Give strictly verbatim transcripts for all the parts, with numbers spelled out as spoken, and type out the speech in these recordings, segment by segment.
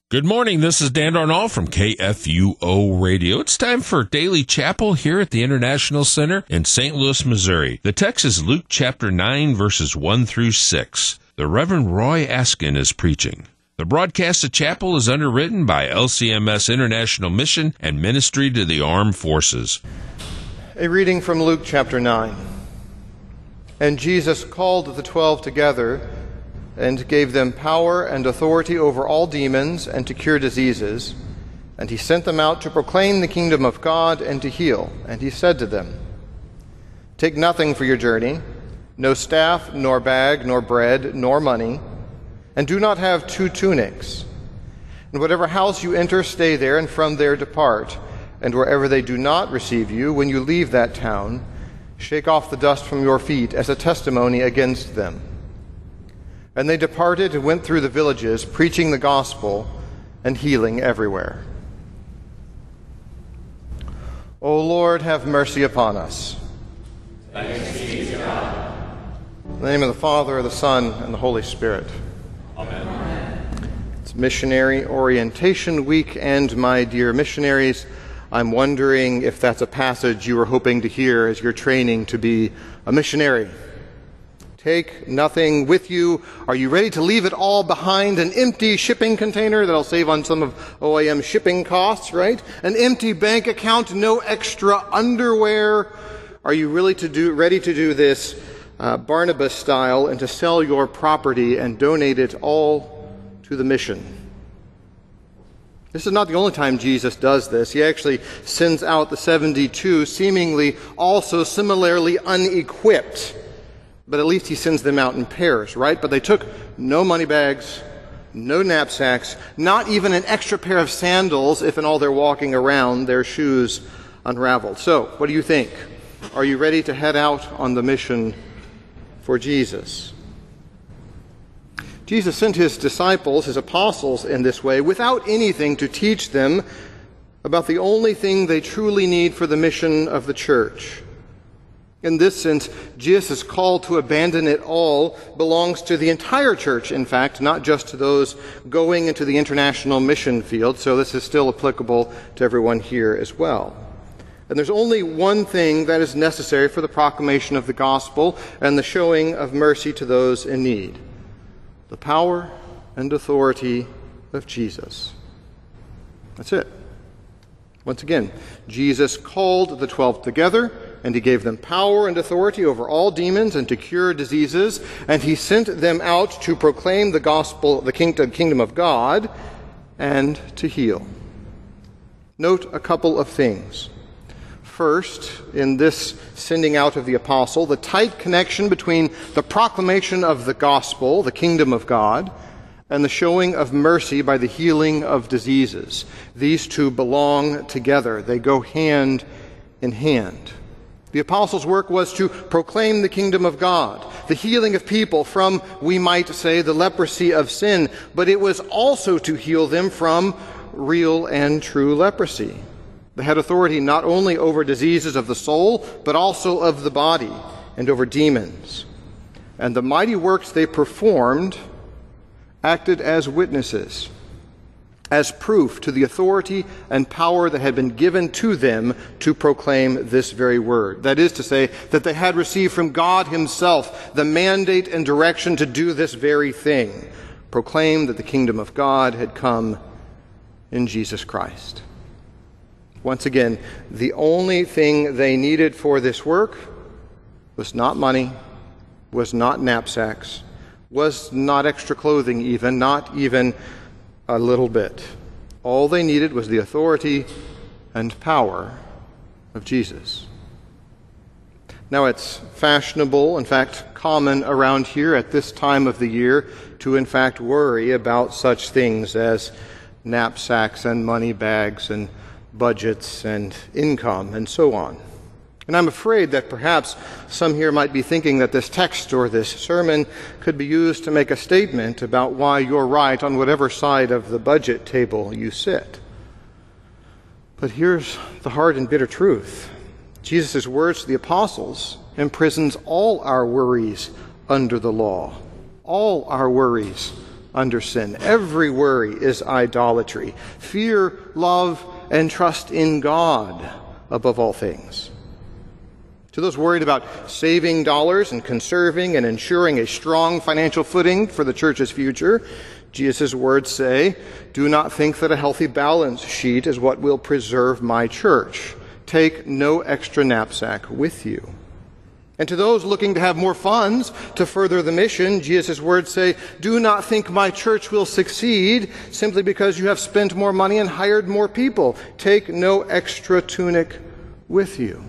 Good morning. This is Dan Darnall from K F U O Radio. It's time for Daily Chapel here at the International Center in Saint Louis, Missouri. The text is Luke chapter nine, verses one through six. The Reverend Roy Askin is preaching. The broadcast of chapel is underwritten by L C M S International Mission and Ministry to the Armed Forces. A reading from Luke chapter nine. And Jesus called the twelve together and gave them power and authority over all demons and to cure diseases. And he sent them out to proclaim the kingdom of God and to heal. And he said to them, "Take nothing for your journey, no staff, nor bag, nor bread, nor money, and do not have two tunics. In whatever house you enter, stay there, and from there depart. And wherever they do not receive you, when you leave that town, shake off the dust from your feet as a testimony against them." And they departed and went through the villages, preaching the gospel and healing everywhere. O Lord, have mercy upon us. Thanks be to God. In the name of the Father, the Son, and the Holy Spirit. Amen. It's Missionary Orientation Week, and my dear missionaries, I'm wondering if that's a passage you were hoping to hear as you're training to be a missionary. Take nothing with you. Are you ready to leave it all behind? An empty shipping container that'll save on some of O I M's shipping costs, right? An empty bank account, no extra underwear. Are you really to do, ready to do this uh, Barnabas style and to sell your property and donate it all to the mission? This is not the only time Jesus does this. He actually sends out the seventy-two, seemingly also similarly unequipped. But at least he sends them out in pairs, right? But they took no money bags, no knapsacks, not even an extra pair of sandals if in all they're walking around, their shoes unraveled. So, what do you think? Are you ready to head out on the mission for Jesus? Jesus sent his disciples, his apostles, in this way without anything to teach them about the only thing they truly need for the mission of the church. In this sense, Jesus' call to abandon it all belongs to the entire church, in fact, not just to those going into the international mission field, so this is still applicable to everyone here as well. And there's only one thing that is necessary for the proclamation of the gospel and the showing of mercy to those in need: the power and authority of Jesus. That's it. Once again, Jesus called the twelve together, and he gave them power and authority over all demons and to cure diseases, and he sent them out to proclaim the gospel, the kingdom of God, and to heal. Note a couple of things. First, in this sending out of the apostle, the tight connection between the proclamation of the gospel, the kingdom of God, and the showing of mercy by the healing of diseases. These two belong together. They go hand in hand. The apostles' work was to proclaim the kingdom of God, the healing of people from, we might say, the leprosy of sin, but it was also to heal them from real and true leprosy. They had authority not only over diseases of the soul, but also of the body and over demons. And the mighty works they performed acted as witnesses, as proof to the authority and power that had been given to them to proclaim this very word. That is to say, that they had received from God himself the mandate and direction to do this very thing: proclaim that the kingdom of God had come in Jesus Christ. Once again, the only thing they needed for this work was not money, was not knapsacks, was not extra clothing even, not even a little bit. All they needed was the authority and power of Jesus. Now, it's fashionable, in fact, common around here at this time of the year to, in fact, worry about such things as knapsacks and money bags and budgets and income and so on. And I'm afraid that perhaps some here might be thinking that this text or this sermon could be used to make a statement about why you're right on whatever side of the budget table you sit. But here's the hard and bitter truth. Jesus' words to the apostles imprisons all our worries under the law. All our worries under sin. Every worry is idolatry. Fear, love, and trust in God above all things. To those worried about saving dollars and conserving and ensuring a strong financial footing for the church's future, Jesus' words say, "Do not think that a healthy balance sheet is what will preserve my church. Take no extra knapsack with you." And to those looking to have more funds to further the mission, Jesus' words say, "Do not think my church will succeed simply because you have spent more money and hired more people. Take no extra tunic with you."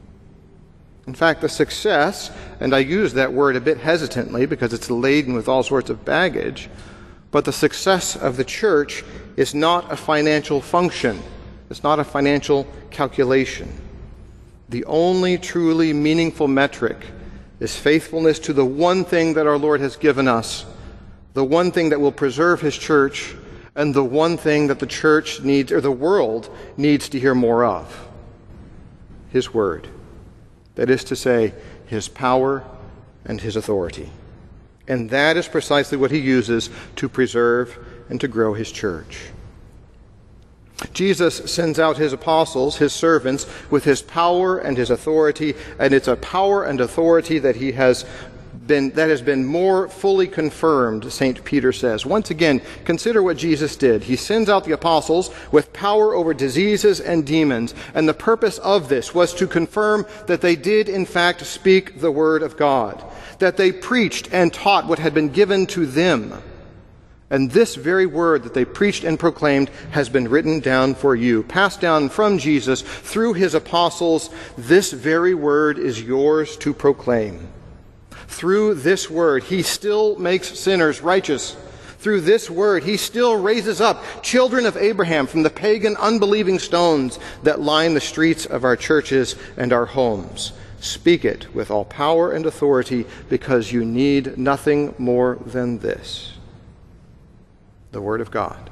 In fact, the success, and I use that word a bit hesitantly because it's laden with all sorts of baggage, but the success of the church is not a financial function. It's not a financial calculation. The only truly meaningful metric is faithfulness to the one thing that our Lord has given us, the one thing that will preserve his church, and the one thing that the church needs, or the world needs to hear more of: his word. That is to say, his power and his authority. And that is precisely what he uses to preserve and to grow his church. Jesus sends out his apostles, his servants, with his power and his authority, and it's a power and authority that he has been that has been more fully confirmed, Saint Peter says. Once again, consider what Jesus did. He sends out the apostles with power over diseases and demons, and the purpose of this was to confirm that they did in fact speak the word of God, that they preached and taught what had been given to them. And this very word that they preached and proclaimed has been written down for you, passed down from Jesus through his apostles. This very word is yours to proclaim. Through this word, he still makes sinners righteous. Through this word, he still raises up children of Abraham from the pagan, unbelieving stones that line the streets of our churches and our homes. Speak it with all power and authority, because you need nothing more than this: the Word of God.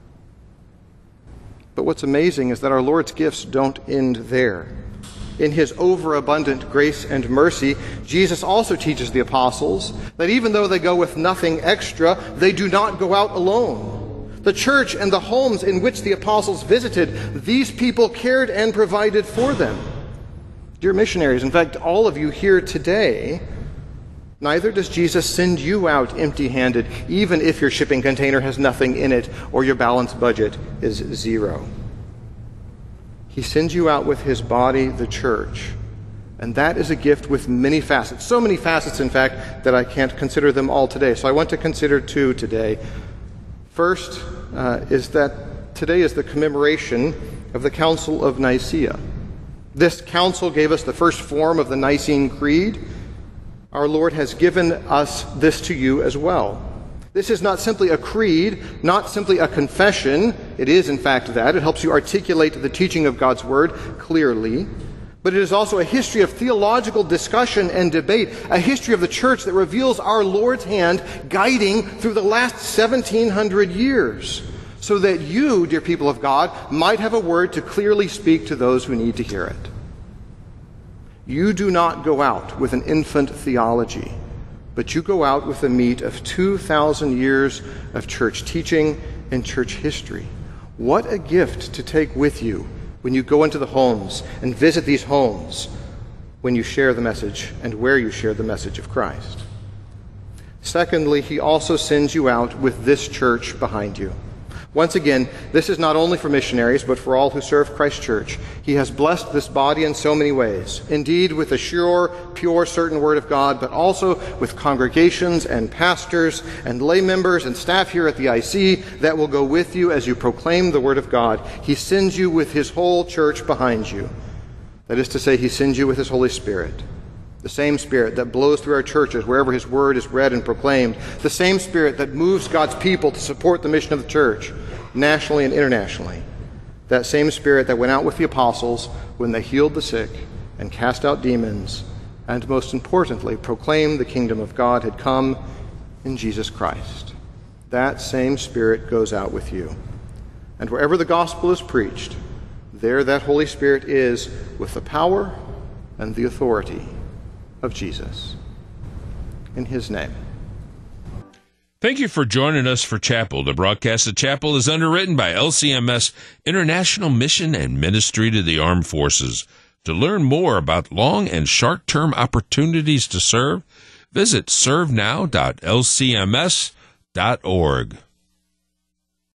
But what's amazing is that our Lord's gifts don't end there. In his overabundant grace and mercy, Jesus also teaches the apostles that even though they go with nothing extra, they do not go out alone. The church and the homes in which the apostles visited, these people cared and provided for them. Dear missionaries, in fact, all of you here today, neither does Jesus send you out empty-handed, even if your shipping container has nothing in it or your balance budget is zero. He sends you out with his body, the church. And that is a gift with many facets. So many facets, in fact, that I can't consider them all today. So I want to consider two today. First uh, is that today is the commemoration of the Council of Nicaea. This council gave us the first form of the Nicene Creed. Our Lord has given us this to you as well. This is not simply a creed, not simply a confession. It is, in fact, that. It helps you articulate the teaching of God's Word clearly. But it is also a history of theological discussion and debate, a history of the church that reveals our Lord's hand guiding through the last seventeen hundred years, so that you, dear people of God, might have a word to clearly speak to those who need to hear it. You do not go out with an infant theology, but you go out with the meat of two thousand years of church teaching and church history. What a gift to take with you when you go into the homes and visit these homes, when you share the message and where you share the message of Christ. Secondly, he also sends you out with this church behind you. Once again, this is not only for missionaries, but for all who serve Christ Church. He has blessed this body in so many ways. Indeed, with the sure, pure, certain Word of God, but also with congregations and pastors and lay members and staff here at the I C that will go with you as you proclaim the Word of God. He sends you with his whole church behind you. That is to say, he sends you with his Holy Spirit. The same Spirit that blows through our churches wherever his word is read and proclaimed. The same Spirit that moves God's people to support the mission of the church, nationally and internationally. That same Spirit that went out with the apostles when they healed the sick and cast out demons, and most importantly, proclaimed the kingdom of God had come in Jesus Christ. That same Spirit goes out with you. And wherever the gospel is preached, there that Holy Spirit is with the power and the authority of Jesus. In his name. Thank you for joining us for Chapel. The broadcast of Chapel is underwritten by L C M S International Mission and Ministry to the Armed Forces. To learn more about long and short-term opportunities to serve, visit serve now dot l c m s dot org.